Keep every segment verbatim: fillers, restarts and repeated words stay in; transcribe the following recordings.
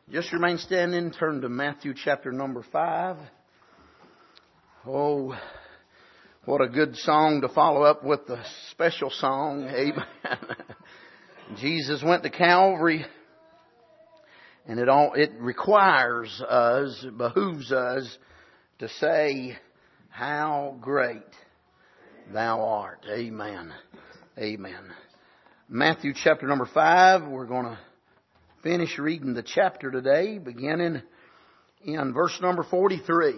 Just remain standing. Turn to Matthew chapter number five. Oh, what a good song to follow up with the special song. Amen. Jesus went to Calvary, and it all it requires us, it behooves us to say, "How great Thou art." Amen. Amen. Matthew chapter number five. We're going to finish reading the chapter today, beginning in verse number forty-three.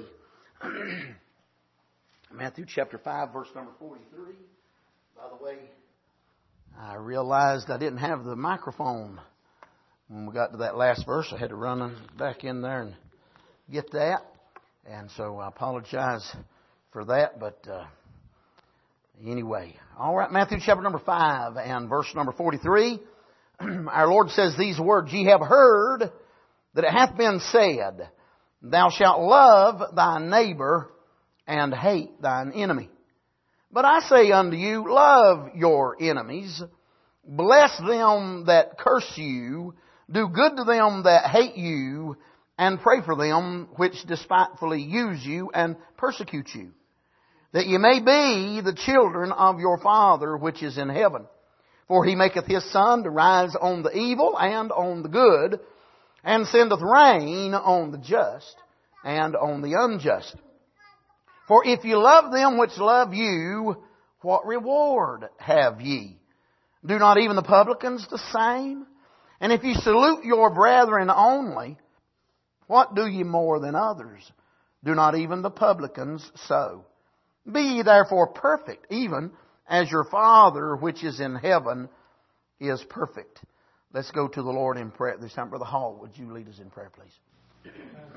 Matthew chapter five, verse number forty-three. By the way, I realized I didn't have the microphone when we got to that last verse. I had to run back in there and get that. And so I apologize for that. But uh, anyway, all right, Matthew chapter number five and verse number forty-three. Our Lord says these words, "Ye have heard that it hath been said, Thou shalt love thy neighbor and hate thine enemy. But I say unto you, love your enemies, bless them that curse you, do good to them that hate you, and pray for them which despitefully use you and persecute you, that ye may be the children of your Father which is in heaven. For He maketh His sun to rise on the evil and on the good, and sendeth rain on the just and on the unjust. For if you love them which love you, what reward have ye? Do not even the publicans the same? And if ye salute your brethren only, what do ye more than others? Do not even the publicans so? Be ye therefore perfect, even as your Father which is in heaven is perfect." Let's go to the Lord in prayer this time. Brother Hall, would you lead us in prayer, please?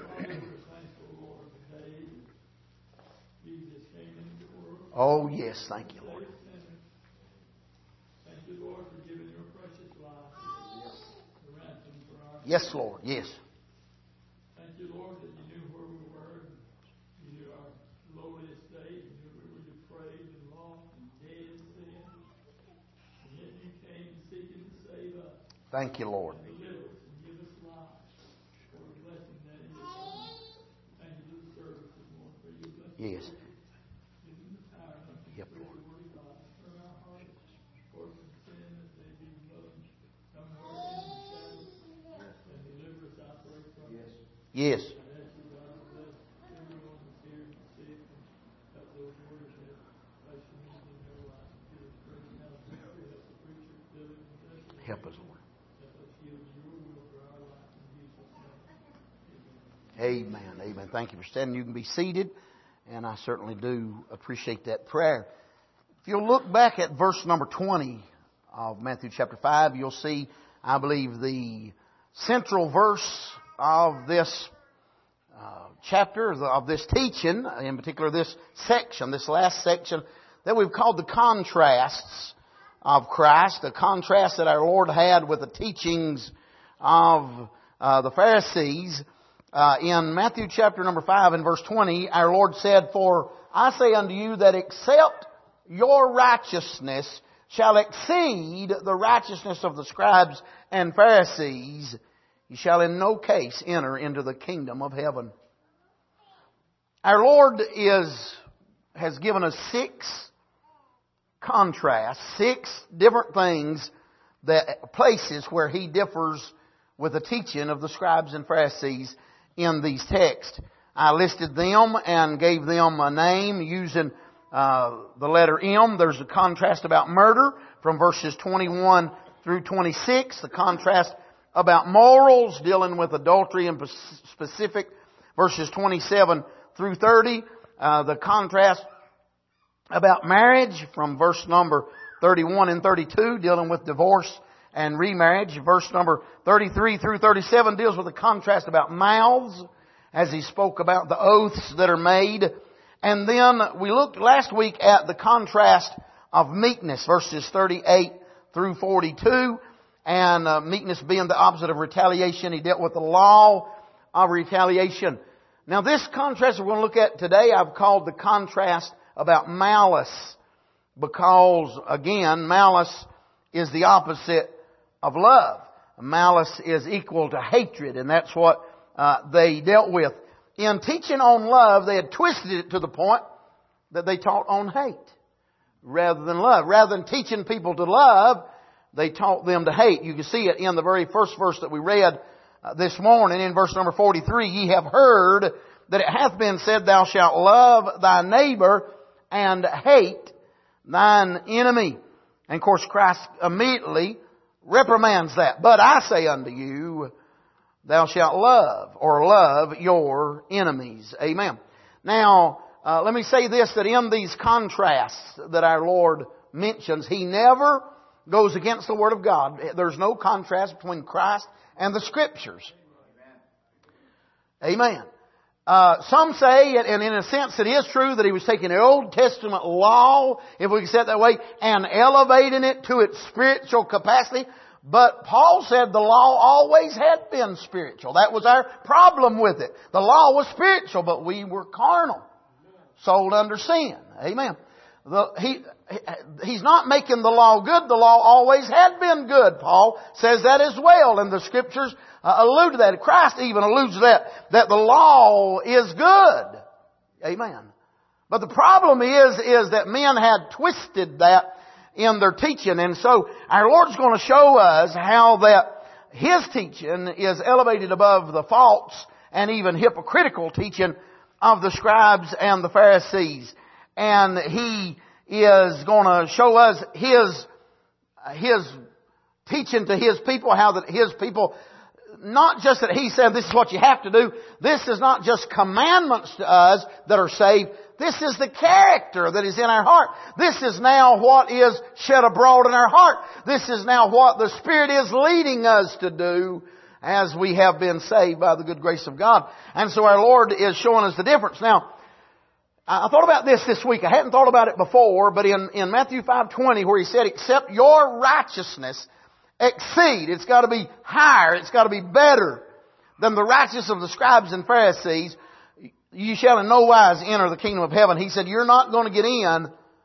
Oh, yes. Thank you, Lord. Thank you, Lord, for giving your precious life. Yes, Lord. Yes. Thank you, Lord, that you knew where we were. You knew our lowly estate. You knew we were depraved and lost and dead in sin. And yet you came seeking to save us. Thank you, Lord. And deliver us and give us life. For a blessing that is yours. Thank you for the service this morning. For your blessing. Yes. Yep, Lord. Turn our hearts towards sin that they be loved. Come where in the shadows and deliver us out there from it. Yes. I ask you, God, to bless everyone that's here and sick and help those words that special needs in their life. Give us grace now to help the preacher, fill it and bless it. Help us, Lord. Help us yield your will for our life in Jesus' name. Amen. Amen. Thank you for standing. You can be seated. And I certainly do appreciate that prayer. If you'll look back at verse number twenty of Matthew chapter five, you'll see, I believe, the central verse of this uh, chapter, of this teaching, in particular this section, this last section, that we've called the contrasts of Christ, the contrast that our Lord had with the teachings of uh, the Pharisees. Uh, in Matthew chapter number five and verse twenty, our Lord said, "For I say unto you that except your righteousness shall exceed the righteousness of the scribes and Pharisees, you shall in no case enter into the kingdom of heaven." Our Lord is, has given us six contrasts, six different things, that places where He differs with the teaching of the scribes and Pharisees in these texts. I listed them and gave them a name using uh, the letter M. There's a contrast about murder from verses twenty-one through twenty-six. The contrast about morals, dealing with adultery in specific, verses twenty-seven through thirty. Uh, the contrast about marriage from verse number thirty-one and thirty-two, dealing with divorce and remarriage. Verse number thirty-three through thirty-seven deals with a contrast about mouths, as He spoke about the oaths that are made. And then we looked last week at the contrast of meekness, verses thirty-eight through forty-two. And uh, meekness being the opposite of retaliation. He dealt with the law of retaliation. Now this contrast we're going to look at today, I've called the contrast about malice. Because, again, malice is the opposite of love. malice is equal to hatred, and that's what uh, they dealt with. In teaching on love, they had twisted it to the point that they taught on hate rather than love. Rather than teaching people to love, they taught them to hate. You can see it in the very first verse that we read uh, this morning, in verse number forty-three. Ye have heard that it hath been said, Thou shalt love thy neighbor and hate thine enemy. And of course Christ immediately reprimands that. But I say unto you, thou shalt love, or love your enemies. Amen. Now, uh, let me say this, that in these contrasts that our Lord mentions, He never goes against the Word of God. There's no contrast between Christ and the Scriptures. Amen. Uh, some say, and in a sense it is true, that He was taking the Old Testament law, if we can say it that way, and elevating it to its spiritual capacity. But Paul said the law always had been spiritual. That was our problem with it. The law was spiritual, but we were carnal, sold under sin. Amen. The, he, he's not making the law good. The law always had been good. Paul says that as well, and the Scriptures uh, allude to that. Christ even alludes to that, that the law is good. Amen. But the problem is, is that men had twisted that in their teaching. And so our Lord's going to show us how that His teaching is elevated above the false and even hypocritical teaching of the scribes and the Pharisees. And He is going to show us His, His teaching to His people, how that His people, not just that He said this is what you have to do. This is not just commandments to us that are saved. This is the character that is in our heart. This is now what is shed abroad in our heart. This is now what the Spirit is leading us to do as we have been saved by the good grace of God. And so our Lord is showing us the difference. Now, I thought about this this week. I hadn't thought about it before, but in, in Matthew five twenty, where He said, except your righteousness exceed, it's got to be higher, it's got to be better than the righteousness of the scribes and Pharisees, you shall in no wise enter the kingdom of heaven. He said, you're not going to get in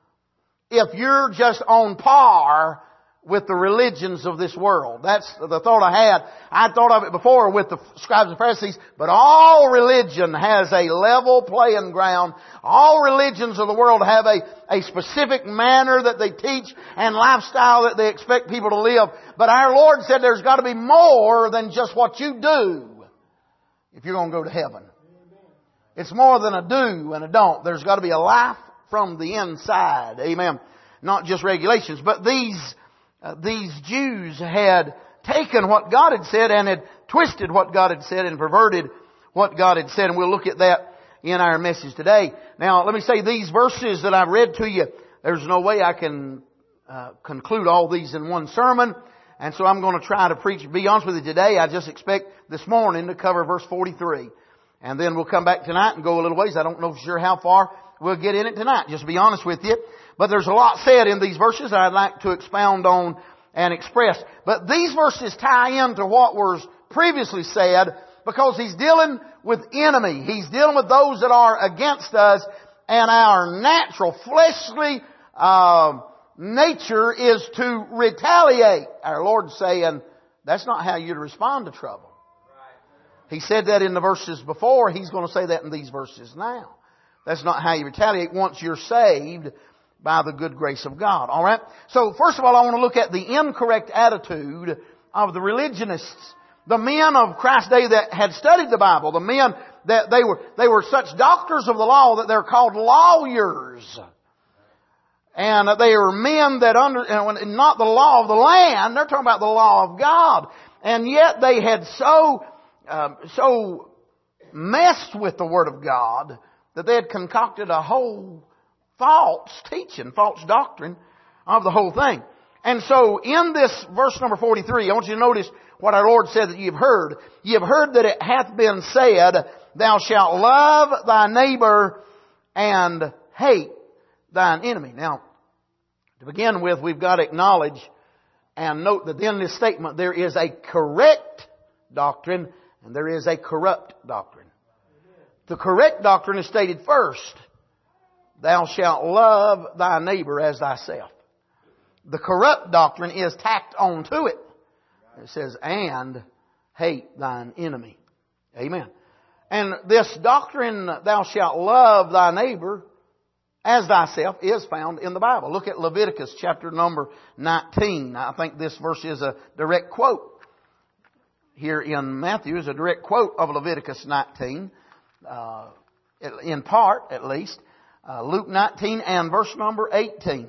if you're just on par with the religions of this world. That's the thought I had. I thought of it before with the scribes and Pharisees, but all religion has a level playing ground. All religions of the world have a, a specific manner that they teach and lifestyle that they expect people to live. But our Lord said there's got to be more than just what you do if you're going to go to heaven. It's more than a do and a don't. There's got to be a life from the inside. Amen. Not just regulations. But these, uh, these Jews had taken what God had said and had twisted what God had said and perverted what God had said. And we'll look at that in our message today. Now, let me say these verses that I've read to you, there's no way I can uh, conclude all these in one sermon. And so I'm going to try to preach. To be honest with you today, I just expect this morning to cover verse forty-three. And then we'll come back tonight and go a little ways. I don't know for sure how far we'll get in it tonight, just to be honest with you. But there's a lot said in these verses I'd like to expound on and express. But these verses tie into what was previously said because He's dealing with enemy. He's dealing with those that are against us, and our natural fleshly uh, nature is to retaliate. Our Lord's saying that's not how you respond to trouble. He said that in the verses before. He's going to say that in these verses now. That's not how you retaliate once you're saved by the good grace of God. All right? So first of all, I want to look at the incorrect attitude of the religionists. The men of Christ's day that had studied the Bible. The men that they were, they were such doctors of the law that they're called lawyers. And they are men that under, not the law of the land, they're talking about the law of God. And yet they had so Um, so messed with the Word of God that they had concocted a whole false teaching, false doctrine of the whole thing. And so in this verse number forty-three, I want you to notice what our Lord said that ye have heard. Ye have heard that it hath been said, thou shalt love thy neighbor and hate thine enemy. Now, to begin with, we've got to acknowledge and note that in this statement there is a correct doctrine and there is a corrupt doctrine. The correct doctrine is stated first. Thou shalt love thy neighbor as thyself. The corrupt doctrine is tacked on to it. It says, and hate thine enemy. Amen. And this doctrine, thou shalt love thy neighbor as thyself, is found in the Bible. Look at Leviticus chapter number nineteen. I think this verse is a direct quote. Here in Matthew is a direct quote of Leviticus nineteen. Uh, in part, at least. Uh, Luke nineteen and verse number eighteen.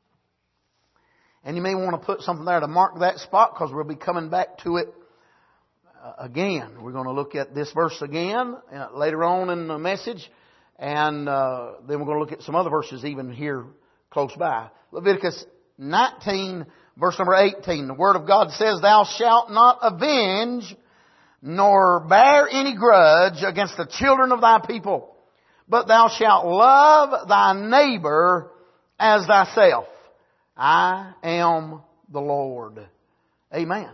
And you may want to put something there to mark that spot, because we'll be coming back to it uh, again. We're going to look at this verse again uh, later on in the message. And uh, then we're going to look at some other verses even here close by. Leviticus nineteen, verse number eighteen. The Word of God says, thou shalt not avenge nor bear any grudge against the children of thy people, but thou shalt love thy neighbor as thyself. I am the Lord. Amen.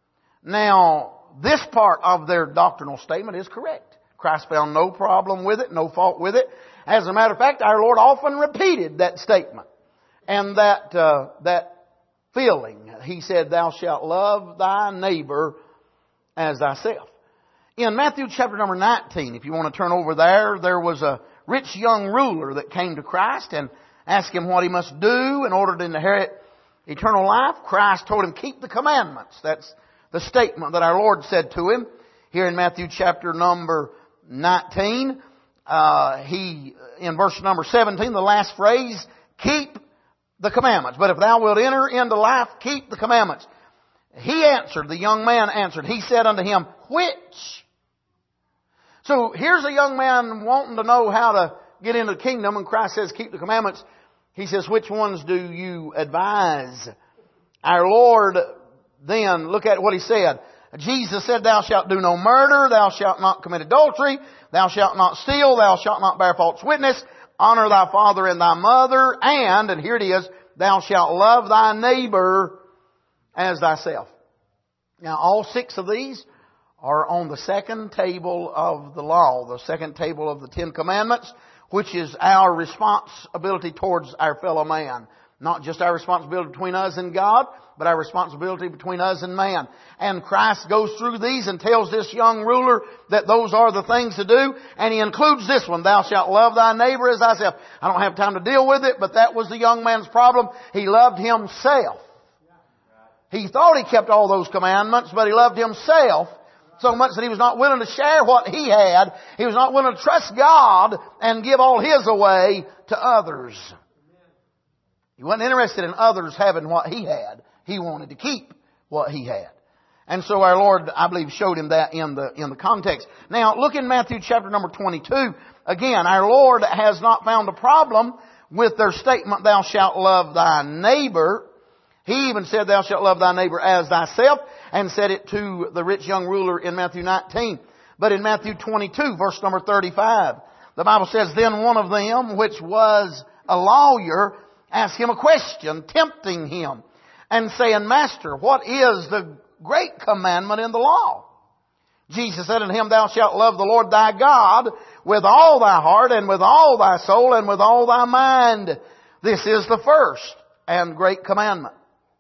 Now, this part of their doctrinal statement is correct. Christ found no problem with it, no fault with it. As a matter of fact, our Lord often repeated that statement and that uh, that feeling. He said, thou shalt love thy neighbor as thyself. In Matthew chapter number nineteen, if you want to turn over there, there was a rich young ruler that came to Christ and asked Him what he must do in order to inherit eternal life. Christ told him, keep the commandments. That's the statement that our Lord said to him. Here in Matthew chapter number nineteen, uh, he, in verse number seventeen, the last phrase, keep the commandments. But if thou wilt enter into life, keep the commandments. He answered, the young man answered, he said unto him, which? So here's a young man wanting to know how to get into the kingdom, and Christ says, keep the commandments. He says, which ones do you advise? Our Lord then, look at what He said. Jesus said, thou shalt do no murder, thou shalt not commit adultery, thou shalt not steal, thou shalt not bear false witness, honor thy father and thy mother, and, and here it is, thou shalt love thy neighbor as thyself. Now, all six of these are on the second table of the law, the second table of the Ten Commandments, which is our responsibility towards our fellow man. Not just our responsibility between us and God, but our responsibility between us and man. And Christ goes through these and tells this young ruler that those are the things to do. And He includes this one, thou shalt love thy neighbor as thyself. I don't have time to deal with it, but that was the young man's problem. He loved himself. He thought he kept all those commandments, but he loved himself so much that he was not willing to share what he had. He was not willing to trust God and give all his away to others. He wasn't interested in others having what he had. He wanted to keep what he had. And so our Lord, I believe, showed him that in the, in the context. Now, look in Matthew chapter number twenty-two. Again, our Lord has not found a problem with their statement, thou shalt love thy neighbor. He even said, thou shalt love thy neighbor as thyself, and said it to the rich young ruler in Matthew nineteen. But in Matthew twenty-two, verse number thirty-five, the Bible says, then one of them, which was a lawyer, asked Him a question, tempting Him, and saying, Master, what is the great commandment in the law? Jesus said unto him, thou shalt love the Lord thy God with all thy heart, and with all thy soul, and with all thy mind. This is the first and great commandment.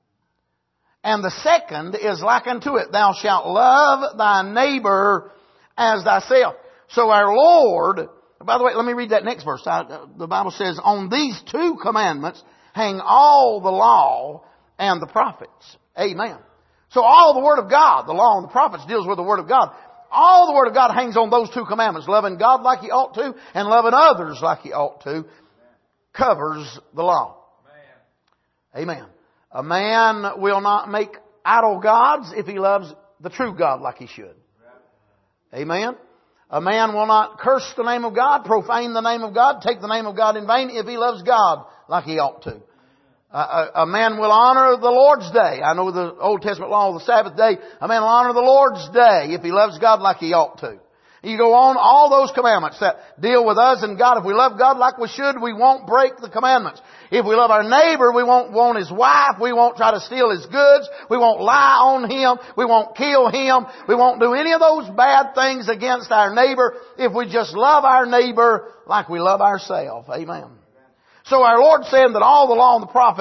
And the second is like unto it, thou shalt love thy neighbor as thyself. So our Lord, by the way, let me read that next verse. The Bible says, on these two commandments hang all the law and the prophets. Amen. So all the Word of God, the law and the prophets, deals with the Word of God. All the Word of God hangs on those two commandments. Loving God like He ought to, and loving others like He ought to, covers the law. Amen. A man will not make idol gods if he loves the true God like he should. Amen. A man will not curse the name of God, profane the name of God, take the name of God in vain if he loves God like he ought to. A, a, a man will honor the Lord's day. I know the Old Testament law of the Sabbath day. A man will honor the Lord's day if he loves God like he ought to. You go on, all those commandments that deal with us and God. If we love God like we should, we won't break the commandments. If we love our neighbor, we won't want his wife. We won't try to steal his goods. We won't lie on him. We won't kill him. We won't do any of those bad things against our neighbor if we just love our neighbor like we love ourselves. Amen. So our Lord said that all the law and the prophets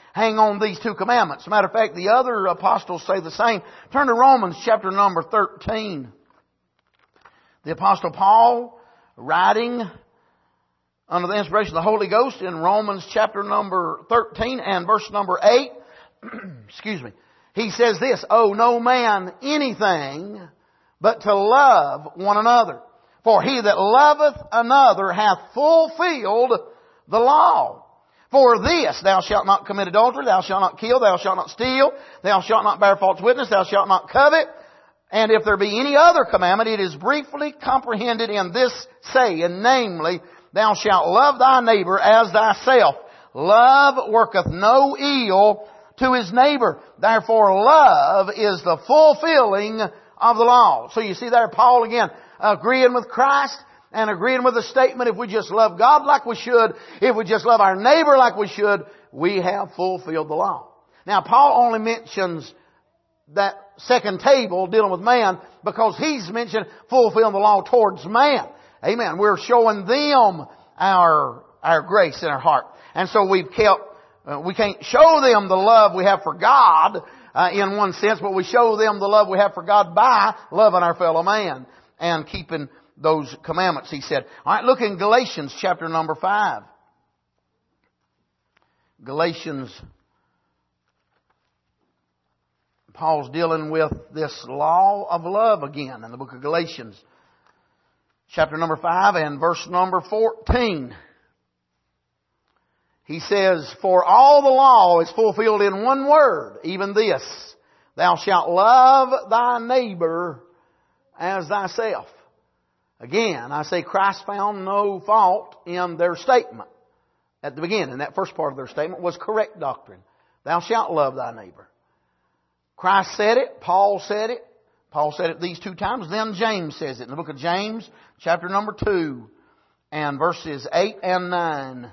hang on these two commandments. As a matter of fact, the other apostles say the same. Turn to Romans chapter number thirteen. The Apostle Paul, writing under the inspiration of the Holy Ghost in Romans chapter number thirteen and verse number eight, excuse me, he says this, owe no man anything but to love one another. For he that loveth another hath fulfilled the law. For this, thou shalt not commit adultery, thou shalt not kill, thou shalt not steal, thou shalt not bear false witness, thou shalt not covet. And if there be any other commandment, it is briefly comprehended in this saying, namely, thou shalt love thy neighbor as thyself. Love worketh no ill to his neighbor. Therefore, love is the fulfilling of the law. So you see there, Paul again, agreeing with Christ and agreeing with the statement, if we just love God like we should, if we just love our neighbor like we should, we have fulfilled the law. Now, Paul only mentions that second table dealing with man because he's mentioned fulfilling the law towards man. Amen. We're showing them our, our grace in our heart. And so we've kept, uh, we can't show them the love we have for God uh, in one sense, but we show them the love we have for God by loving our fellow man and keeping those commandments, he said. All right, look in Galatians chapter number five. Galatians, Paul's dealing with this law of love again in the book of Galatians. Chapter number five and verse number fourteen. He says, for all the law is fulfilled in one word, even this, thou shalt love thy neighbor as thyself. Again, I say Christ found no fault in their statement. At the beginning, that first part of their statement was correct doctrine. Thou shalt love thy neighbor. Christ said it. Paul said it. Paul said it these two times. Then James says it in the book of James, chapter number two, and verses eight and nine.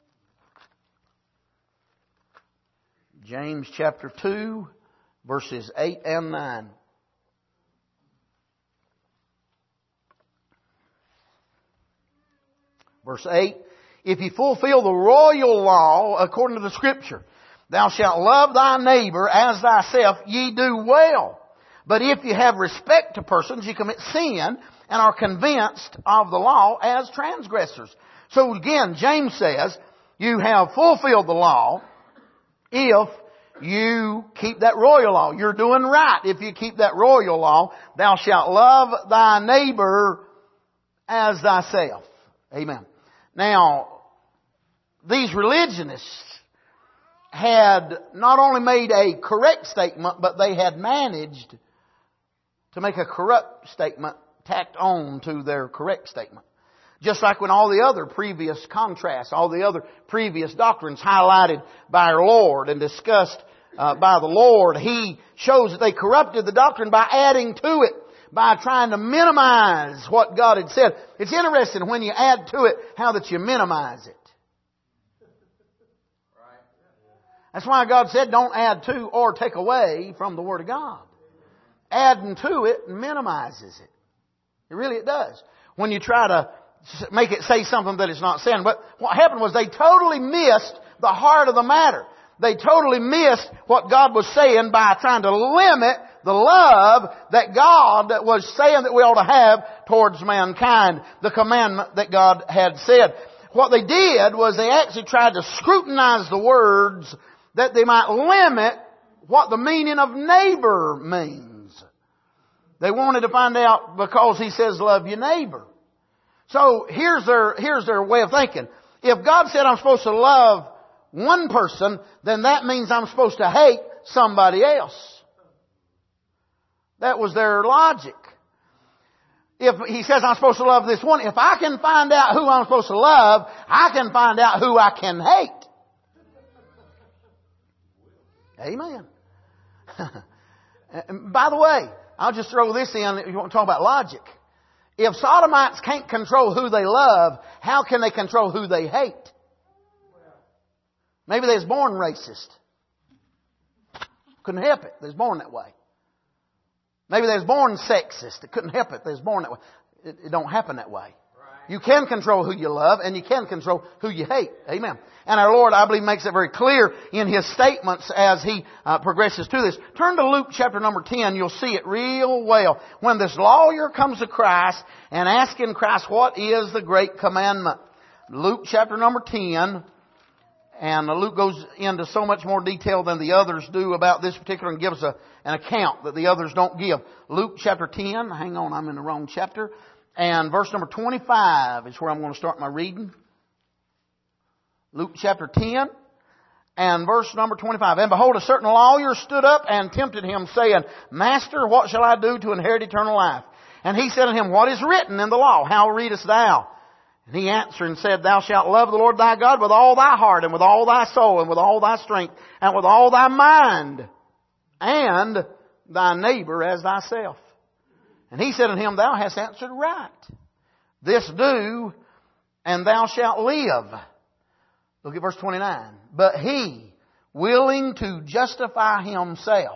James chapter two, verses eight and nine. Verse eight, if ye fulfill the royal law according to the Scripture, thou shalt love thy neighbor as thyself, ye do well. But if you have respect to persons, you commit sin and are convinced of the law as transgressors. So again, James says, you have fulfilled the law if you keep that royal law. You're doing right if you keep that royal law. Thou shalt love thy neighbor as thyself. Amen. Now, these religionists had not only made a correct statement, but they had managed to make a corrupt statement tacked on to their correct statement. Just like when all the other previous contrasts, all the other previous doctrines highlighted by our Lord and discussed uh, by the Lord, He shows that they corrupted the doctrine by adding to it, by trying to minimize what God had said. It's interesting when you add to it how that you minimize it. That's why God said don't add to or take away from the Word of God. Adding to it minimizes it. It really it does. When you try to make it say something that it's not saying. But what happened was they totally missed the heart of the matter. They totally missed what God was saying by trying to limit the love that God was saying that we ought to have towards mankind. The commandment that God had said. What they did was they actually tried to scrutinize the words that they might limit what the meaning of neighbor means. They wanted to find out because He says love your neighbor. So here's their, here's their way of thinking. If God said I'm supposed to love one person, then that means I'm supposed to hate somebody else. That was their logic. If He says I'm supposed to love this one, if I can find out who I'm supposed to love, I can find out who I can hate. Amen. By the way, I'll just throw this in if you want to talk about logic. If sodomites can't control who they love, how can they control who they hate? Maybe they was born racist. Couldn't help it. They was born that way. Maybe they was born sexist. They couldn't help it. They was born that way. It, it don't happen that way. You can control who you love, and you can control who you hate. Amen. And our Lord, I believe, makes it very clear in His statements as He uh, progresses to this. Turn to Luke chapter number ten. You'll see it real well. When this lawyer comes to Christ and asking Christ, what is the great commandment? Luke chapter number ten. And Luke goes into so much more detail than the others do about this particular and gives a, an account that the others don't give. Luke chapter ten. Hang on, I'm in the wrong chapter. And verse number twenty-five is where I'm going to start my reading. Luke chapter ten and verse number twenty-five. And behold, a certain lawyer stood up and tempted Him, saying, Master, what shall I do to inherit eternal life? And He said unto him, What is written in the law? How readest thou? And he answered and said, Thou shalt love the Lord thy God with all thy heart, and with all thy soul, and with all thy strength, and with all thy mind, and thy neighbor as thyself. And He said unto him, Thou hast answered right. This do, and thou shalt live. Look at verse twenty-nine. But he, willing to justify himself,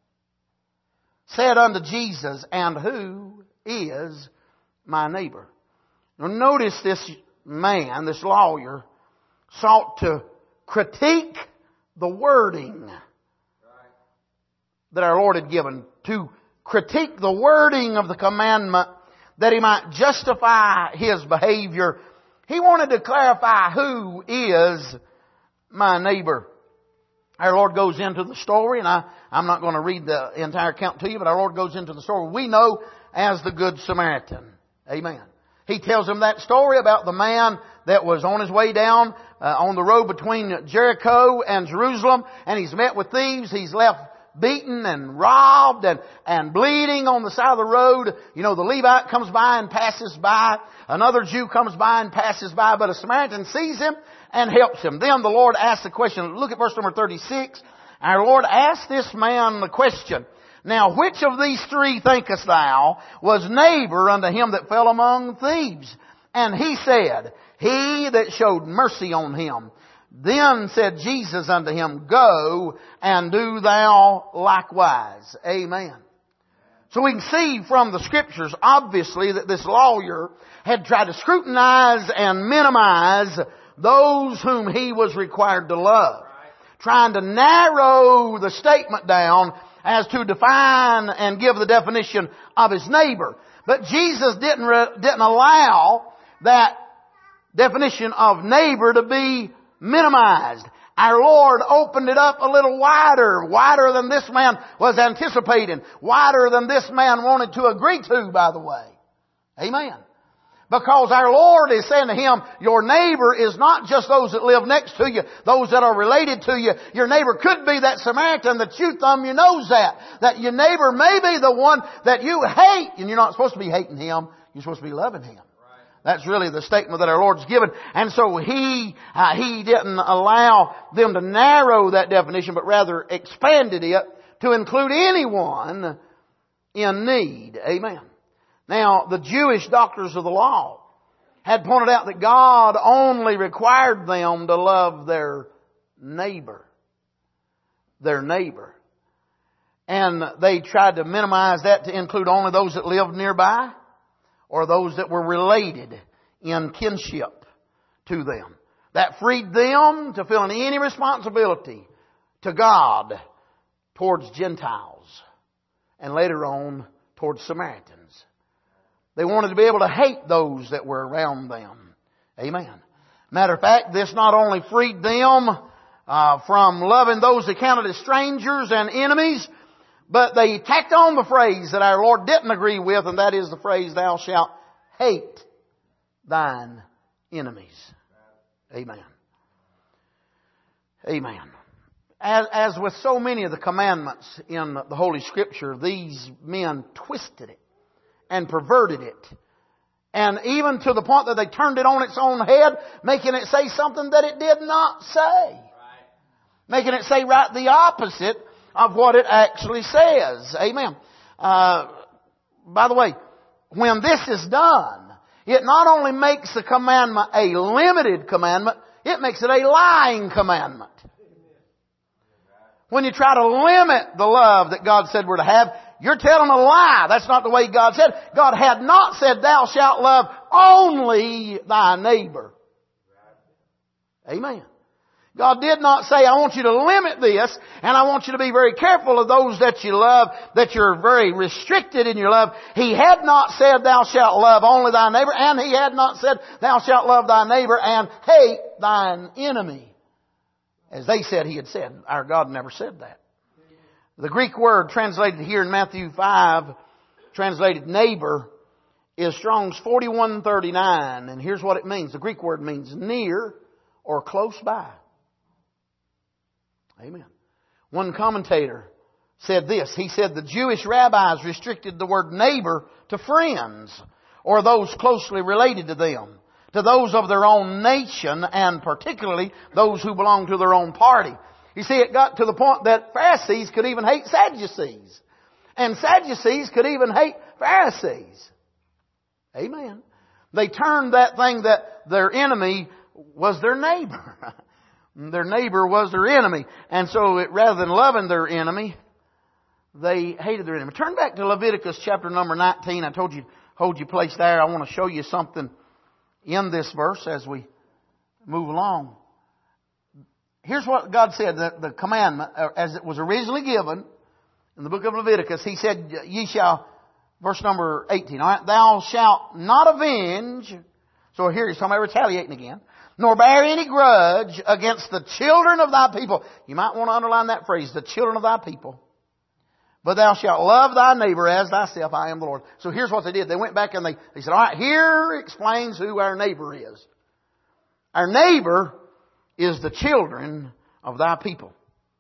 said unto Jesus, And who is my neighbor? Now notice this man, this lawyer, sought to critique the wording that our Lord had given. To critique the wording of the commandment that he might justify his behavior. He wanted to clarify who is my neighbor. Our Lord goes into the story, and I, I'm not going to read the entire account to you, but our Lord goes into the story we know as the Good Samaritan. Amen. He tells him that story about the man that was on his way down uh, on the road between Jericho and Jerusalem, and he's met with thieves. He's left beaten and robbed and, and bleeding on the side of the road. You know, the Levite comes by and passes by. Another Jew comes by and passes by, but a Samaritan sees him and helps him. Then the Lord asks the question. Look at verse number thirty-six. Our Lord asked this man the question, Now which of these three thinkest thou was neighbor unto him that fell among thieves? And he said, He that showed mercy on him. Then said Jesus unto him, Go and do thou likewise. Amen. So we can see from the Scriptures, obviously, that this lawyer had tried to scrutinize and minimize those whom he was required to love. Trying to narrow the statement down as to define and give the definition of his neighbor. But Jesus didn't, re- didn't allow that definition of neighbor to be minimized. Our Lord opened it up a little wider, wider than this man was anticipating, wider than this man wanted to agree to, by the way. Amen. Because our Lord is saying to him, your neighbor is not just those that live next to you, those that are related to you. Your neighbor could be that Samaritan that you thumb your nose at. That your neighbor may be the one that you hate, and you're not supposed to be hating him. You're supposed to be loving him. That's really the statement that our Lord's given. And so He, uh, He didn't allow them to narrow that definition, but rather expanded it to include anyone in need. Amen. Now, the Jewish doctors of the law had pointed out that God only required them to love their neighbor. Their neighbor. And they tried to minimize that to include only those that lived nearby, or those that were related in kinship to them. That freed them to fill in any responsibility to God towards Gentiles, and later on towards Samaritans. They wanted to be able to hate those that were around them. Amen. Matter of fact, this not only freed them uh, from loving those that counted as strangers and enemies, but they tacked on the phrase that our Lord didn't agree with, and that is the phrase, thou shalt hate thine enemies. Amen. Amen. As, as with so many of the commandments in the Holy Scripture, these men twisted it and perverted it. And even to the point that they turned it on its own head, making it say something that it did not say. Making it say right the opposite of what it actually says. Amen. Uh, by the way, when this is done, it not only makes the commandment a limited commandment, it makes it a lying commandment. When you try to limit the love that God said we're to have, You're telling a lie. That's not the way God said. God had not said, thou shalt love only thy neighbor. Amen. God did not say, I want you to limit this, and I want you to be very careful of those that you love, that you're very restricted in your love. He had not said, thou shalt love only thy neighbor, and He had not said, thou shalt love thy neighbor and hate thine enemy. As they said He had said. Our God never said that. The Greek word translated here in Matthew five, translated neighbor, is Strong's forty-one thirty-nine, and here's what it means. The Greek word means near or close by. Amen. One commentator said this. He said the Jewish rabbis restricted the word neighbor to friends or those closely related to them, to those of their own nation, and particularly those who belonged to their own party. You see, it got to the point that Pharisees could even hate Sadducees. And Sadducees could even hate Pharisees. Amen. They turned that thing that their enemy was their neighbor. Their neighbor was their enemy. And so it, rather than loving their enemy, they hated their enemy. Turn back to Leviticus chapter number nineteen. I told you, hold your place there. I want to show you something in this verse as we move along. Here's what God said, the, the commandment, as it was originally given in the book of Leviticus. He said, ye shall, verse number eighteen, all right, thou shalt not avenge. So here he's talking about retaliating again. Nor bear any grudge against the children of thy people. You might want to underline that phrase, the children of thy people. But thou shalt love thy neighbor as thyself. I am the Lord. So here's what they did. They went back and they, they said, all right, here explains who our neighbor is. Our neighbor is the children of thy people.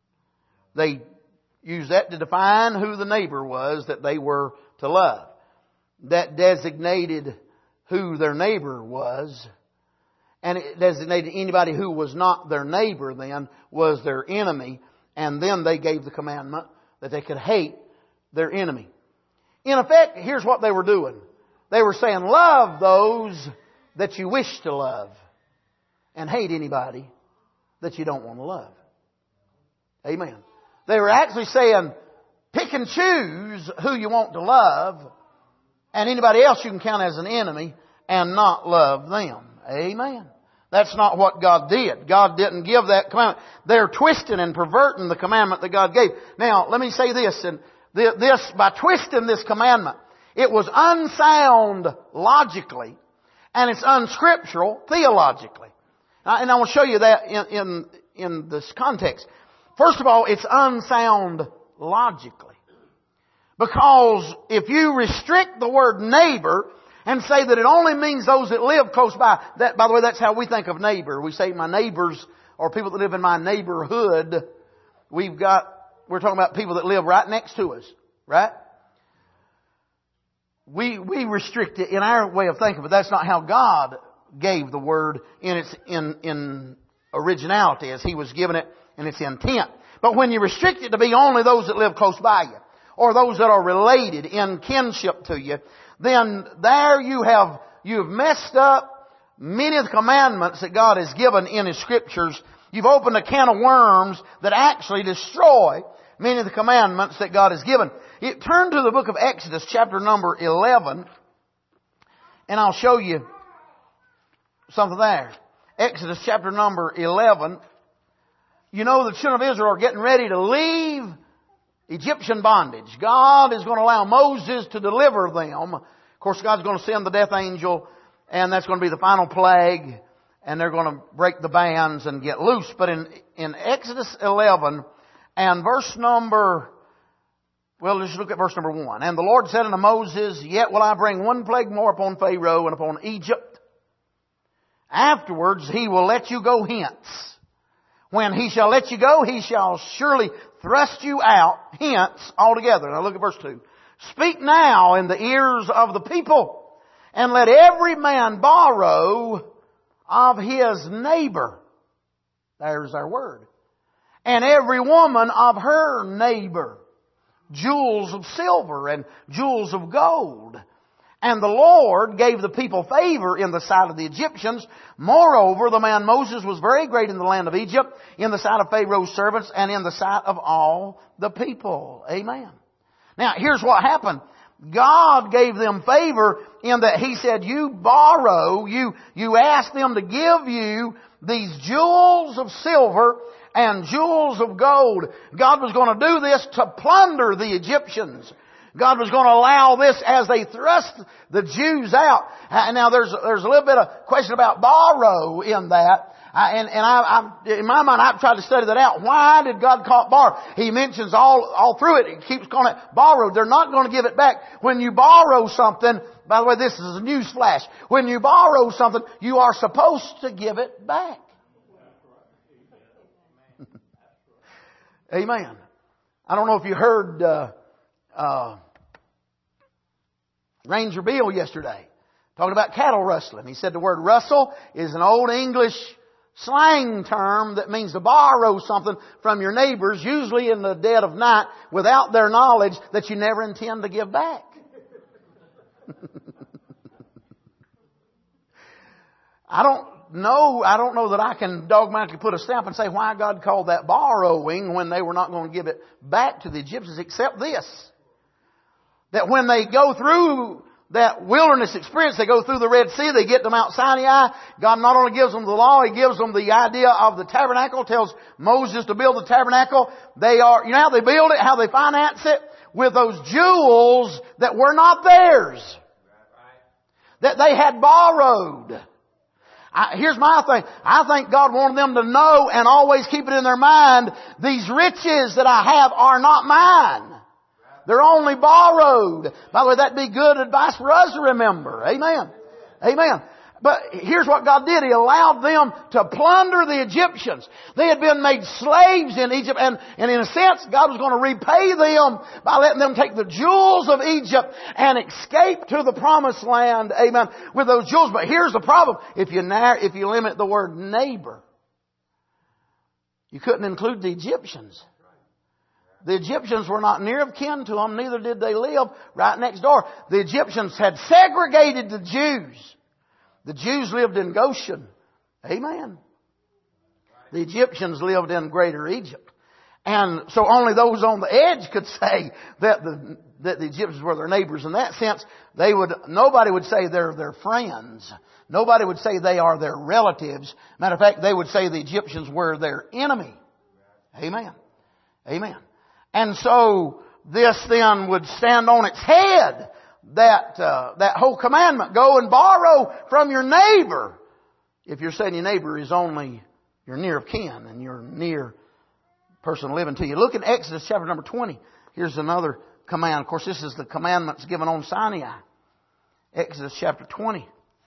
They used that to define who the neighbor was that they were to love. That designated who their neighbor was. And it designated anybody who was not their neighbor then was their enemy. And then they gave the commandment that they could hate their enemy. In effect, here's what they were doing. They were saying, love those that you wish to love. And hate anybody that you don't want to love. Amen. They were actually saying, pick and choose who you want to love. And anybody else you can count as an enemy and not love them. Amen. That's not what God did. God didn't give that commandment. They're twisting and perverting the commandment that God gave. Now, let me say this. And this, by twisting this commandment, it was unsound logically, and it's unscriptural theologically. And I will show you that in, in, in this context. First of all, it's unsound logically. Because if you restrict the word neighbor and say that it only means those that live close by. That, by the way, that's how we think of neighbor. We say my neighbors or people that live in my neighborhood. We've got, we're talking about people that live right next to us, right? We, we restrict it in our way of thinking, but that's not how God gave the word in its, in, in originality as He was given it in its intent. But when you restrict it to be only those that live close by you, or those that are related in kinship to you, then there you have, you have messed up many of the commandments that God has given in His Scriptures. You've opened a can of worms that actually destroy many of the commandments that God has given. It, turn to the book of Exodus, chapter number eleven, and I'll show you something there. Exodus, chapter number eleven. You know the children of Israel are getting ready to leave Egyptian bondage. God is going to allow Moses to deliver them. Of course, God's going to send the death angel, and that's going to be the final plague, and they're going to break the bands and get loose. But in, in Exodus eleven and verse number, well, let's look at verse number one. And the Lord said unto Moses, yet will I bring one plague more upon Pharaoh and upon Egypt. Afterwards he will let you go hence. When he shall let you go, he shall surely thrust you out hence altogether. Now look at verse two. Speak now in the ears of the people, and let every man borrow of his neighbor. There's our word. And every woman of her neighbor. Jewels of silver and jewels of gold. And the Lord gave the people favor in the sight of the Egyptians. Moreover, the man Moses was very great in the land of Egypt, in the sight of Pharaoh's servants, and in the sight of all the people. Amen. Now, here's what happened. God gave them favor in that He said, you borrow, you, you ask them to give you these jewels of silver and jewels of gold. God was going to do this to plunder the Egyptians. God was going to allow this as they thrust the Jews out. Uh, now there's, there's a little bit of question about borrow in that. Uh, and, and I, I, in my mind, I've tried to study that out. Why did God call it borrow? He mentions all, all through it. He keeps calling it borrowed. They're not going to give it back. When you borrow something, by the way, this is a news flash. When you borrow something, you are supposed to give it back. Amen. I don't know if you heard, uh, uh, Ranger Bill yesterday talking about cattle rustling. He said the word rustle is an old English slang term that means to borrow something from your neighbors, usually in the dead of night, without their knowledge that you never intend to give back. I don't know, I don't know that I can dogmatically put a stamp and say why God called that borrowing when they were not going to give it back to the Egyptians, except this. That when they go through that wilderness experience, they go through the Red Sea, they get to Mount Sinai, God not only gives them the law, He gives them the idea of the tabernacle, tells Moses to build the tabernacle. They are, you know how they build it, how they finance it? With those jewels that were not theirs. That they had borrowed. I, here's my thing. I think God wanted them to know and always keep it in their mind, these riches that I have are not mine. They're only borrowed. By the way, that'd be good advice for us to remember. Amen. Amen. But here's what God did. He allowed them to plunder the Egyptians. They had been made slaves in Egypt. And, and in a sense, God was going to repay them by letting them take the jewels of Egypt and escape to the promised land. Amen. With those jewels. But here's the problem. If you, narrow, if you limit the word neighbor, you couldn't include the Egyptians. The Egyptians were not near of kin to them, neither did they live right next door. The Egyptians had segregated the Jews. The Jews lived in Goshen. Amen. The Egyptians lived in Greater Egypt. And so only those on the edge could say that the, that the Egyptians were their neighbors. In that sense, they would, nobody would say they're their friends. Nobody would say they are their relatives. Matter of fact, they would say the Egyptians were their enemy. Amen. Amen. And so this then would stand on its head, that uh, that whole commandment. Go and borrow from your neighbor. If you're saying your neighbor is only your near of kin and your near person living to you. Look at Exodus chapter number twenty. Here's another command. Of course, this is the commandments given on Sinai. Exodus chapter twenty.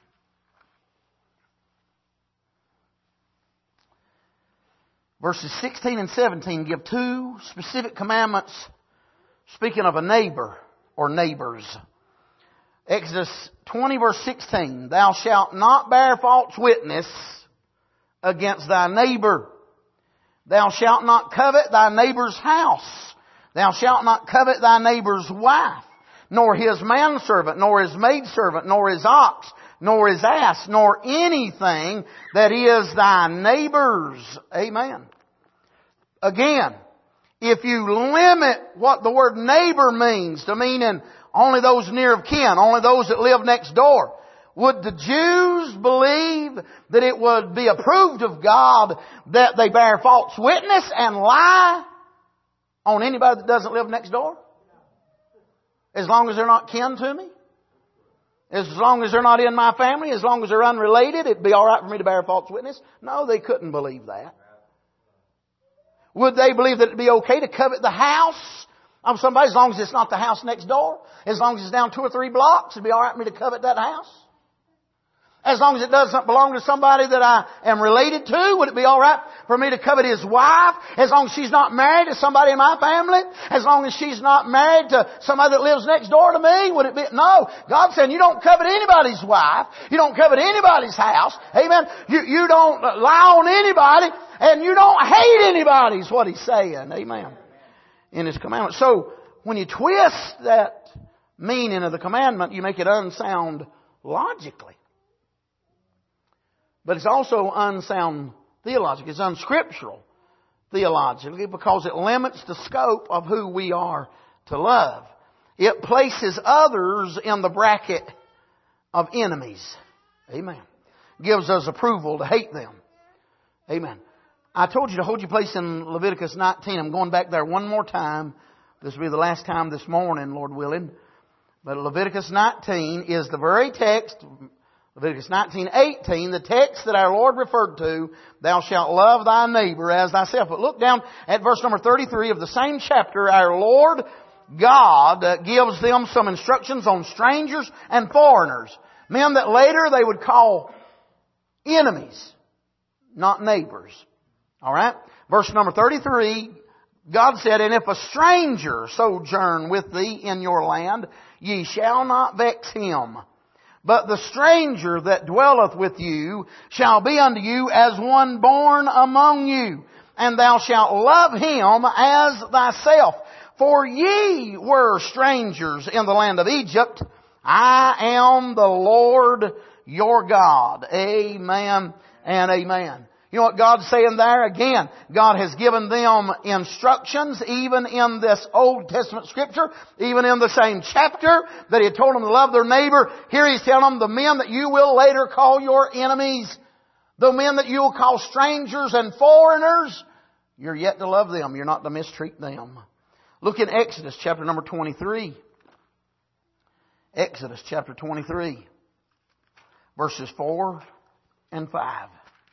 Verses sixteen and seventeen give two specific commandments speaking of a neighbor or neighbors. Exodus twenty verse sixteen. Thou shalt not bear false witness against thy neighbor. Thou shalt not covet thy neighbor's house. Thou shalt not covet thy neighbor's wife, nor his manservant, nor his maidservant, nor his ox, nor his ass, nor anything that is thy neighbor's. Amen. Again, if you limit what the word neighbor means to meaning only those near of kin, only those that live next door, would the Jews believe that it would be approved of God that they bear false witness and lie on anybody that doesn't live next door? As long as they're not kin to me? As long as they're not in my family, as long as they're unrelated, it'd be all right for me to bear false witness? No, they couldn't believe that. Would they believe that it'd be okay to covet the house of somebody as long as it's not the house next door? As long as it's down two or three blocks, it'd be all right for me to covet that house? As long as it doesn't belong to somebody that I am related to, would it be all right for me to covet his wife? As long as she's not married to somebody in my family? As long as she's not married to somebody that lives next door to me? Would it be? No. God's saying you don't covet anybody's wife. You don't covet anybody's house. Amen. You, you don't lie on anybody. And you don't hate anybody is what He's saying. Amen. In His commandment. So, when you twist that meaning of the commandment, you make it unsound logically. But it's also unsound theologically. It's unscriptural theologically because it limits the scope of who we are to love. It places others in the bracket of enemies. Amen. Gives us approval to hate them. Amen. I told you to hold your place in Leviticus nineteen. I'm going back there one more time. This will be the last time this morning, Lord willing. But Leviticus nineteen is the very text, Leviticus nineteen eighteen, the text that our Lord referred to, thou shalt love thy neighbor as thyself. But look down at verse number thirty-three of the same chapter. Our Lord God gives them some instructions on strangers and foreigners. Men that later they would call enemies, not neighbors. Alright? Verse number thirty-three, God said, and if a stranger sojourn with thee in your land, ye shall not vex him. But the stranger that dwelleth with you shall be unto you as one born among you, and thou shalt love him as thyself. For ye were strangers in the land of Egypt. I am the Lord your God. Amen and amen. You know what God's saying there? Again, God has given them instructions even in this Old Testament Scripture, even in the same chapter that He had told them to love their neighbor. Here He's telling them the men that you will later call your enemies, the men that you will call strangers and foreigners, you're yet to love them. You're not to mistreat them. Look in Exodus chapter number twenty-three. Exodus chapter twenty-three, verses four and five.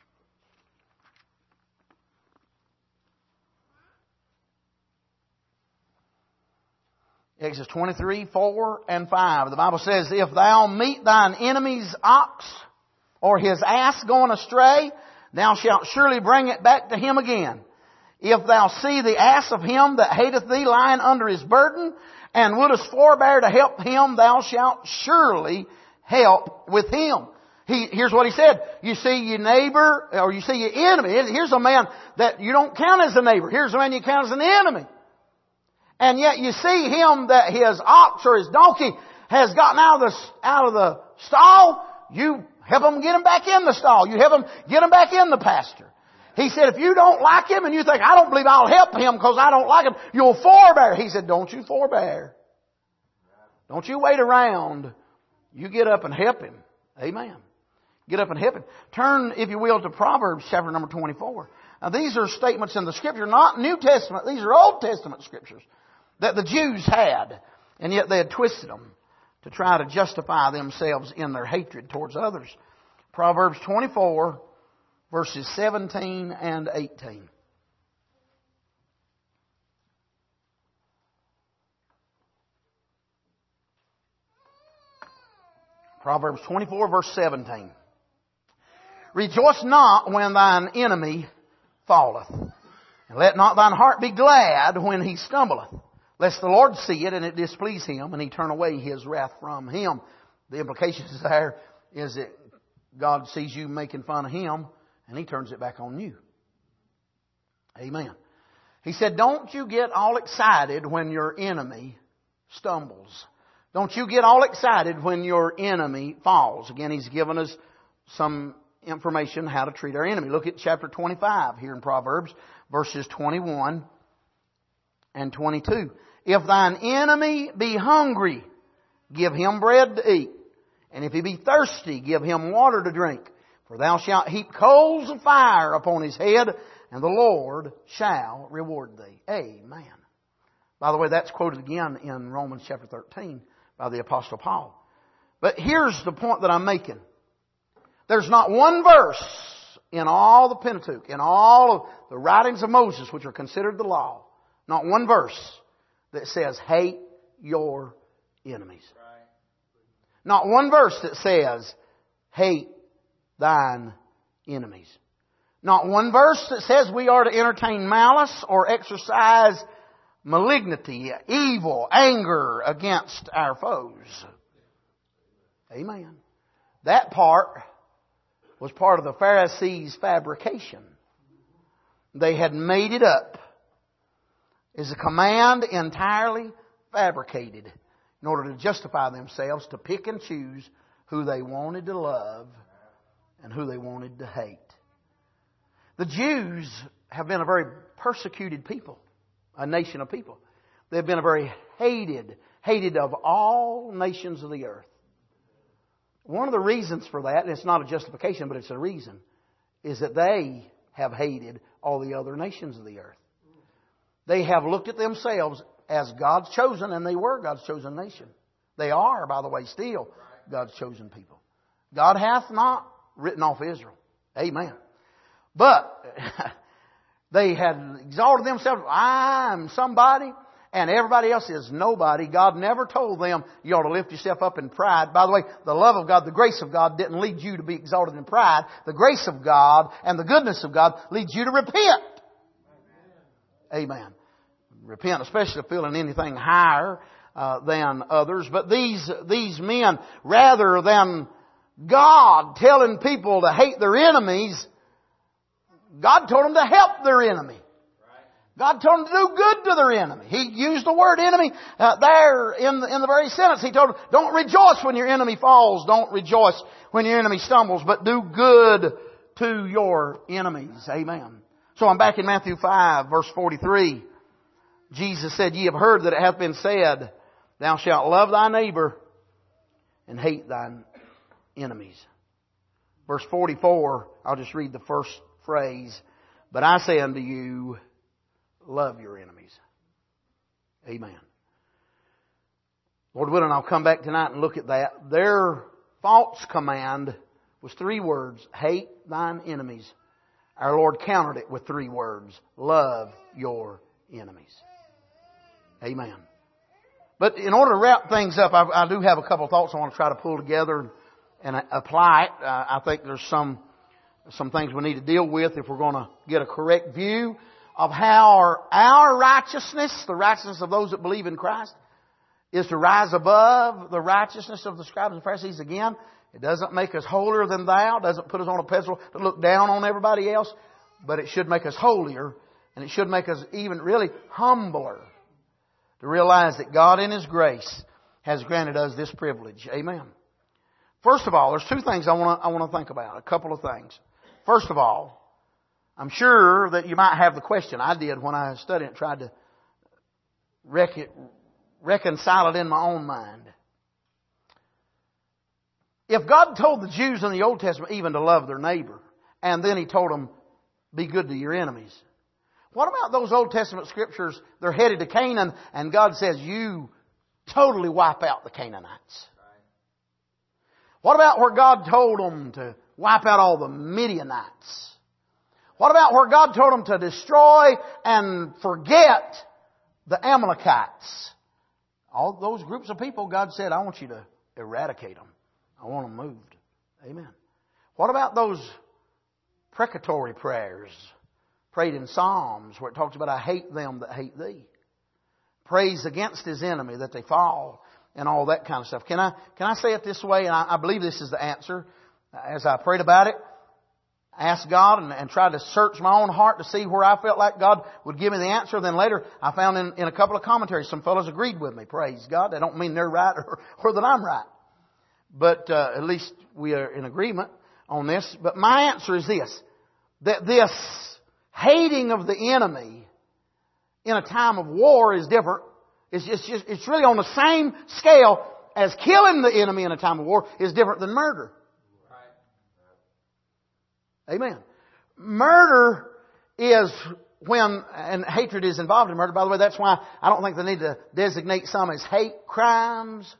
Exodus twenty-three, four and five. The Bible says, if thou meet thine enemy's ox or his ass going astray, thou shalt surely bring it back to him again. If thou see the ass of him that hateth thee lying under his burden, and wouldest forbear to help him, thou shalt surely help with him. He, here's what he said. You see your neighbor, or you see your enemy. Here's a man that you don't count as a neighbor. Here's a man you count as an enemy. And yet you see him that his ox or his donkey has gotten out of the, out of the stall. You help him get him back in the stall. You help him get him back in the pasture. He said, if you don't like him and you think, I don't believe I'll help him because I don't like him, you'll forbear. He said, don't you forbear. Don't you wait around. You get up and help him. Amen. Get up and help him. Turn, if you will, to Proverbs chapter number twenty-four. Now these are statements in the Scripture, not New Testament. These are Old Testament Scriptures that the Jews had, and yet they had twisted them to try to justify themselves in their hatred towards others. Proverbs twenty-four, verses seventeen and eighteen. Proverbs twenty-four, verse seventeen. Rejoice not when thine enemy falleth, and let not thine heart be glad when he stumbleth, lest the Lord see it and it displease him, and he turn away his wrath from him. The implications there is that God sees you making fun of him, and he turns it back on you. Amen. He said, don't you get all excited when your enemy stumbles. Don't you get all excited when your enemy falls. Again, he's given us some information how to treat our enemy. Look at chapter twenty-five here in Proverbs, verses twenty-one and twenty-two. If thine enemy be hungry, give him bread to eat. And if he be thirsty, give him water to drink. For thou shalt heap coals of fire upon his head, and the Lord shall reward thee. Amen. By the way, that's quoted again in Romans chapter thirteen by the Apostle Paul. But here's the point that I'm making. There's not one verse in all the Pentateuch, in all of the writings of Moses, which are considered the law, not one verse that says, hate your enemies. Not one verse that says, hate thine enemies. Not one verse that says we are to entertain malice or exercise malignity, evil, anger against our foes. Amen. That part was part of the Pharisees' fabrication. They had made it up as a command entirely fabricated in order to justify themselves to pick and choose who they wanted to love and who they wanted to hate. The Jews have been a very persecuted people, a nation of people. They've been a very hated hated of all nations of the earth. One of the reasons for that, and it's not a justification, but it's a reason, is that they have hated all the other nations of the earth. They have looked at themselves as God's chosen, and they were God's chosen nation. They are, by the way, still God's chosen people. God hath not written off Israel. Amen. But they had exalted themselves. I'm somebody, and everybody else is nobody. God never told them you ought to lift yourself up in pride. By the way, the love of God, the grace of God didn't lead you to be exalted in pride. The grace of God and the goodness of God leads you to repent. Amen. Repent, especially feeling anything higher uh, than others. But these these men, rather than God telling people to hate their enemies, God told them to help their enemy. God told them to do good to their enemy. He used the word enemy uh, there in the, in the very sentence. He told them, don't rejoice when your enemy falls. Don't rejoice when your enemy stumbles. But do good to your enemies. Amen. So I'm back in Matthew five, verse forty-three. Jesus said, ye have heard that it hath been said, thou shalt love thy neighbor and hate thine enemies. Verse forty-four, I'll just read the first phrase. But I say unto you, love your enemies. Amen. Lord willing, I'll come back tonight and look at that. Their false command was three words. Hate thine enemies. Our Lord countered it with three words. Love your enemies. Amen. But in order to wrap things up, I, I do have a couple of thoughts I want to try to pull together and, and apply it. Uh, I think there's some some things we need to deal with if we're going to get a correct view of how our, our righteousness, the righteousness of those that believe in Christ, is to rise above the righteousness of the scribes and Pharisees. Again, it doesn't make us holier than thou. It doesn't put us on a pedestal to look down on everybody else. But it should make us holier, and it should make us even really humbler to realize that God in His grace has granted us this privilege. Amen. First of all, there's two things I want to, I want to think about. A couple of things. First of all, I'm sure that you might have the question. I did when I studied it, tried to rec- reconcile it in my own mind. If God told the Jews in the Old Testament even to love their neighbor, and then He told them, be good to your enemies. What about those Old Testament scriptures? They're headed to Canaan, and God says, you totally wipe out the Canaanites. What about where God told them to wipe out all the Midianites? What about where God told them to destroy and forget the Amalekites? All those groups of people, God said, I want you to eradicate them. I want them moved. Amen. What about those precatory prayers prayed in Psalms where it talks about, I hate them that hate thee? Prays against his enemy that they fall and all that kind of stuff. Can I, can I say it this way? And I, I believe this is the answer. As I prayed about it, I asked God and, and tried to search my own heart to see where I felt like God would give me the answer. Then later I found in, in a couple of commentaries some fellows agreed with me. Praise God. They don't mean they're right or, or that I'm right. But uh, at least we are in agreement on this. But my answer is this. That this hating of the enemy in a time of war is different. It's just, just it's really on the same scale as killing the enemy in a time of war is different than murder. Amen. Murder is when, and hatred is involved in murder. By the way, that's why I don't think they need to designate some as hate crimes.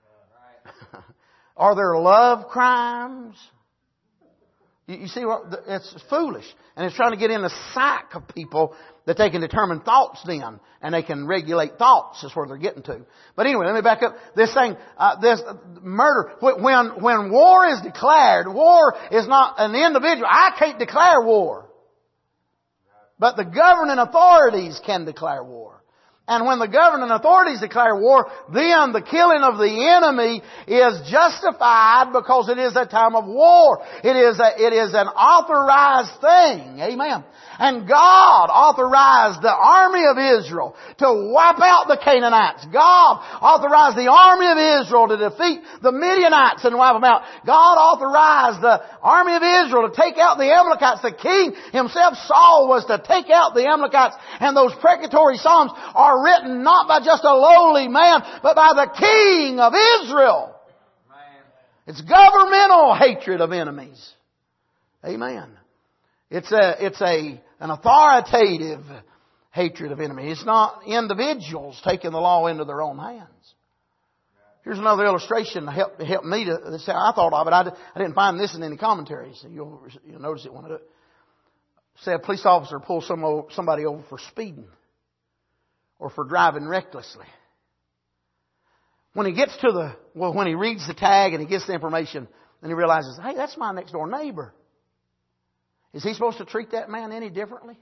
Are there love crimes? You, you see, what it's foolish. And it's trying to get in the psyche of people that they can determine thoughts then. And they can regulate thoughts is where they're getting to. But anyway, let me back up. This thing, uh, this murder, when, when war is declared, war is not an individual. I can't declare war. But the governing authorities can declare war. And when the governing authorities declare war, then the killing of the enemy is justified because it is a time of war. It is a, it is an authorized thing. Amen. And God authorized the army of Israel to wipe out the Canaanites. God authorized the army of Israel to defeat the Midianites and wipe them out. God authorized the army of Israel to take out the Amalekites. The king himself, Saul, was to take out the Amalekites. And those precatory psalms are are written not by just a lowly man, but by the King of Israel. It's governmental hatred of enemies. Amen. It's a, it's a, an authoritative hatred of enemies. It's not individuals taking the law into their own hands. Here's another illustration to help, help me to, this is how I thought of it. I, I didn't find this in any commentaries. You'll, you'll notice it when I do it. Say a police officer pulls some, somebody over for speeding or for driving recklessly. When he gets to the, well, when he reads the tag and he gets the information and he realizes, hey, that's my next door neighbor. Is he supposed to treat that man any differently?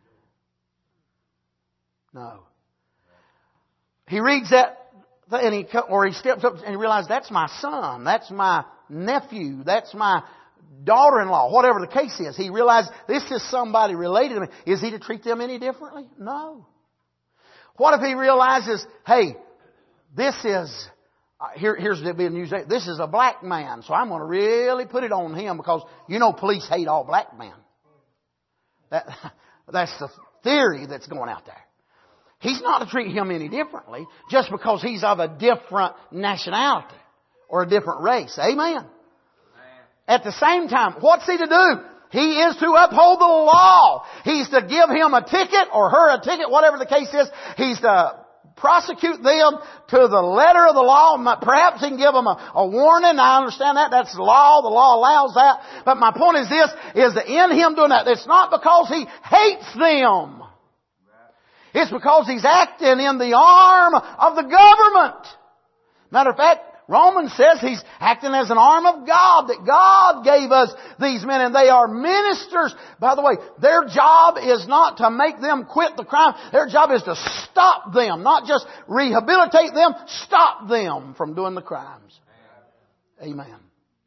No. He reads that, and he, or he steps up and he realizes that's my son, that's my nephew, that's my daughter-in-law, whatever the case is. He realizes this is somebody related to me. Is he to treat them any differently? No. What if he realizes, hey, this is, uh, here, here's the big news. This is a black man, so I'm going to really put it on him because you know police hate all black men. That, that's the theory that's going out there. He's not to treat him any differently just because he's of a different nationality or a different race. Amen. At the same time, what's he to do? He is to uphold the law. He's to give him a ticket or her a ticket, whatever the case is. He's to prosecute them to the letter of the law. Perhaps he can give them a, a warning. I understand that. That's the law. The law allows that. But my point is this, is that in him doing that, it's not because he hates them. It's because he's acting in the arm of the government. Matter of fact, Romans says he's acting as an arm of God, that God gave us these men, and they are ministers. By the way, their job is not to make them quit the crime. Their job is to stop them, not just rehabilitate them, stop them from doing the crimes. Amen.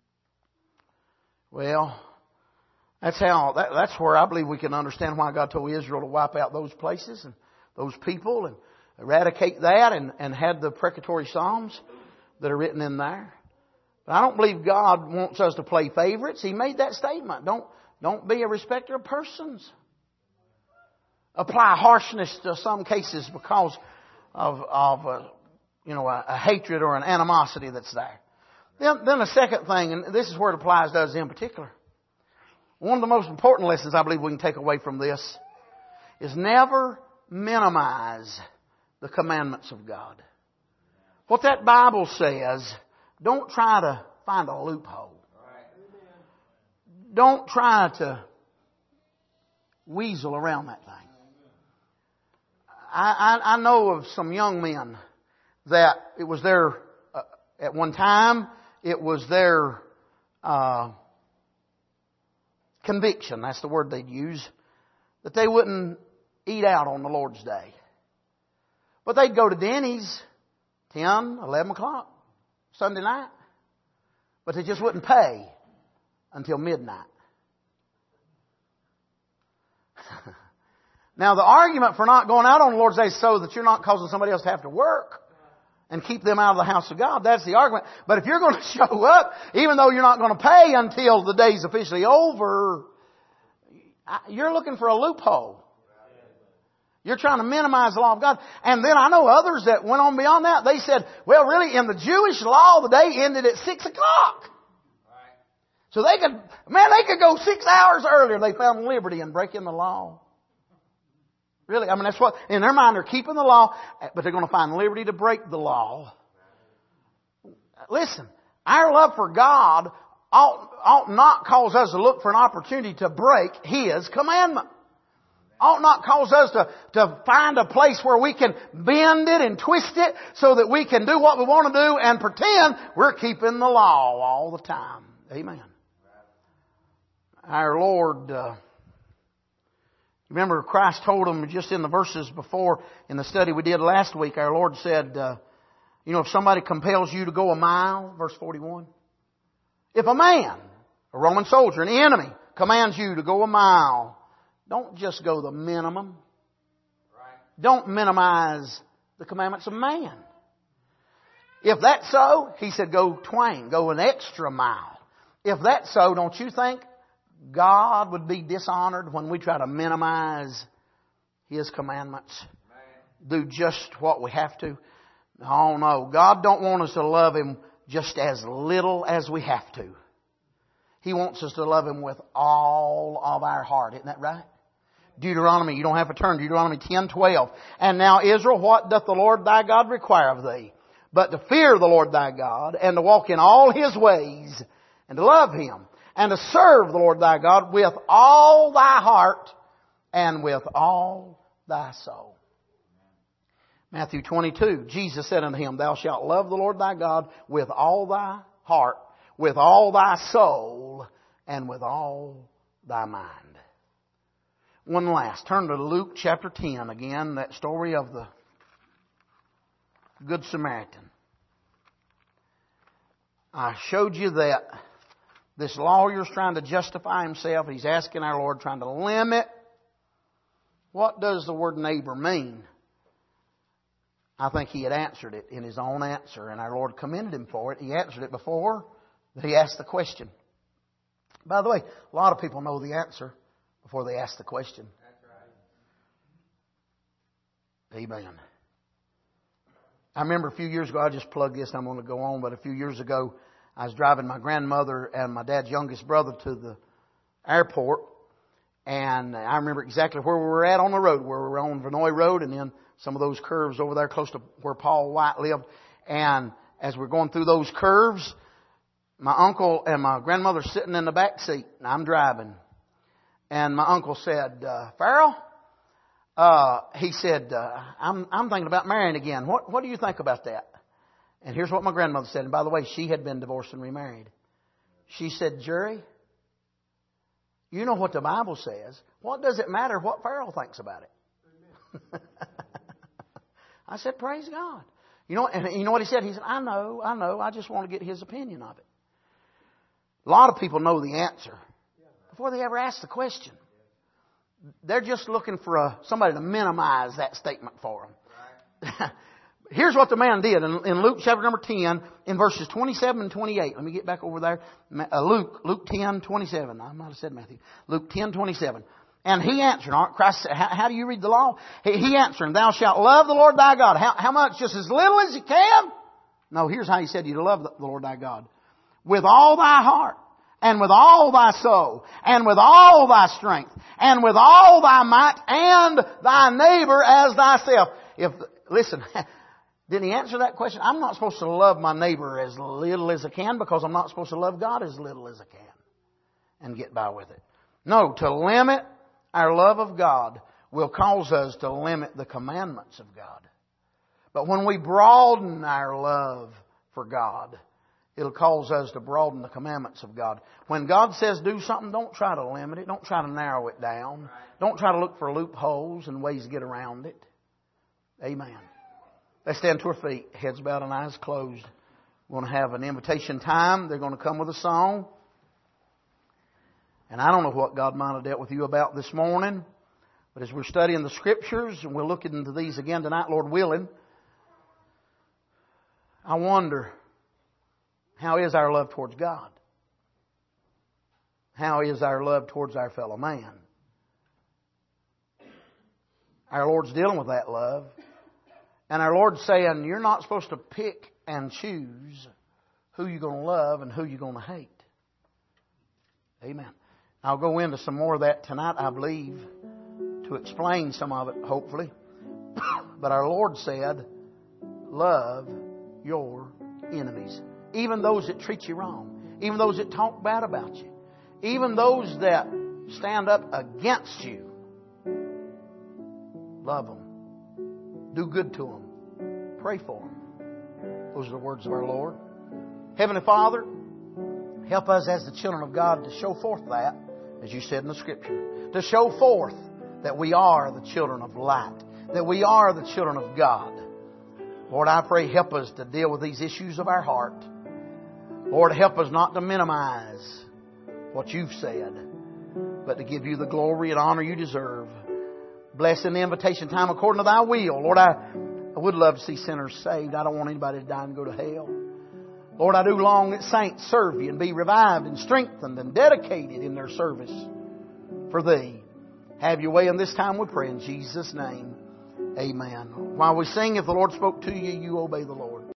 Well, that's how, that, that's where I believe we can understand why God told Israel to wipe out those places and those people and eradicate that, and, and had the precatory psalms that are written in there. But I don't believe God wants us to play favorites. He made that statement. Don't, don't be a respecter of persons. Apply harshness to some cases because of, of a, you know, a, a hatred or an animosity that's there. Then, then the second thing, and this is where it applies to us in particular. One of the most important lessons I believe we can take away from this is never minimize the commandments of God. What that Bible says, don't try to find a loophole. Don't try to weasel around that thing. I, I, I know of some young men that it was their, uh, at one time, it was their uh, conviction, that's the word they'd use, that they wouldn't eat out on the Lord's Day. But they'd go to Denny's ten, eleven o'clock Sunday night. But they just wouldn't pay until midnight. Now the argument for not going out on the Lord's Day is so that you're not causing somebody else to have to work and keep them out of the house of God. That's the argument. But if you're going to show up, even though you're not going to pay until the day's officially over, you're looking for a loophole. You're trying to minimize the law of God. And then I know others that went on beyond that. They said, well, really, in the Jewish law, the day ended at six o'clock. Right. So they could, man, they could go six hours earlier. They found liberty in breaking the law. Really, I mean, that's what, in their mind, they're keeping the law, but they're going to find liberty to break the law. Listen, our love for God ought, ought not cause us to look for an opportunity to break His commandment. Ought not cause us to, to find a place where we can bend it and twist it so that we can do what we want to do and pretend we're keeping the law all the time. Amen. Our Lord, uh, remember Christ told them just in the verses before in the study we did last week, our Lord said, uh, you know, if somebody compels you to go a mile, verse forty-one, if a man, a Roman soldier, an enemy, commands you to go a mile, don't just go the minimum. Right. Don't minimize the commandments of man. If that's so, He said go twain, go an extra mile. If that's so, don't you think God would be dishonored when we try to minimize His commandments? do just what we have to. Oh no, God don't want us to love Him just as little as we have to. He wants us to love Him with all of our heart. Isn't that right? Deuteronomy, you don't have to turn. Deuteronomy ten twelve. And now Israel, what doth the Lord thy God require of thee? But to fear the Lord thy God, and to walk in all His ways, and to love Him, and to serve the Lord thy God with all thy heart, and with all thy soul. Matthew twenty-two, Jesus said unto him, Thou shalt love the Lord thy God with all thy heart, with all thy soul, and with all thy mind. One last. Turn to Luke chapter ten again, that story of the Good Samaritan. I showed you that this lawyer's trying to justify himself. He's asking our Lord, trying to limit. What does the word neighbor mean? I think he had answered it in his own answer, and our Lord commended him for it. He answered it before he asked the question. By the way, a lot of people know the answer before they ask the question. That's right. Amen. I remember a few years ago, I just plugged this, I'm going to go on, but a few years ago, I was driving my grandmother and my dad's youngest brother to the airport, and I remember exactly where we were at on the road, where we were on Vinoy Road, and then some of those curves over there close to where Paul White lived. And as we're going through those curves, my uncle and my grandmother sitting in the back seat, and I'm driving. And my uncle said, uh, Farrell, uh, he said, uh, I'm, I'm thinking about marrying again. What, what do you think about that? And here's what my grandmother said. And by the way, she had been divorced and remarried. She said, Jerry, you know what the Bible says. What does it matter what Farrell thinks about it? I said, praise God. You know, and you know what he said? He said, I know, I know. I just want to get his opinion of it. A lot of people know the answer before they ever ask the question. They're just looking for a, somebody to minimize that statement for them. Right. Here's what the man did in, in Luke chapter number ten, in verses twenty-seven and twenty-eight. Let me get back over there. Uh, Luke, Luke ten twenty-seven. I might have said Matthew. Luke ten twenty-seven. And he answered, Christ said, how, how do you read the law? He, he answered, Thou shalt love the Lord thy God. How, how much? Just as little as you can? No, here's how he said you to love the, the Lord thy God. With all thy heart, and with all thy soul, and with all thy strength, and with all thy might, and thy neighbor as thyself. If, listen, didn't he answer that question? I'm not supposed to love my neighbor as little as I can because I'm not supposed to love God as little as I can and get by with it. No, to limit our love of God will cause us to limit the commandments of God. But when we broaden our love for God, it'll cause us to broaden the commandments of God. When God says do something, don't try to limit it. Don't try to narrow it down. Don't try to look for loopholes and ways to get around it. Amen. Let's stand to our feet, heads bowed and eyes closed. We're going to have an invitation time. They're going to come with a song. And I don't know what God might have dealt with you about this morning. But as we're studying the Scriptures, and we'll look into these again tonight, Lord willing, I wonder, how is our love towards God? How is our love towards our fellow man? Our Lord's dealing with that love. And our Lord's saying, you're not supposed to pick and choose who you're going to love and who you're going to hate. Amen. I'll go into some more of that tonight, I believe, to explain some of it, hopefully. But our Lord said, love your enemies. Even those that treat you wrong. Even those that talk bad about you. Even those that stand up against you. Love them. Do good to them. Pray for them. Those are the words of our Lord. Heavenly Father, help us as the children of God to show forth that, as you said in the Scripture, to show forth that we are the children of light, that we are the children of God. Lord, I pray help us to deal with these issues of our heart. Lord, help us not to minimize what you've said, but to give you the glory and honor you deserve. Bless in the invitation time according to thy will. Lord, I, I would love to see sinners saved. I don't want anybody to die and go to hell. Lord, I do long that saints serve you and be revived and strengthened and dedicated in their service for thee. Have your way in this time, we pray in Jesus' name. Amen. While we sing, if the Lord spoke to you, you obey the Lord.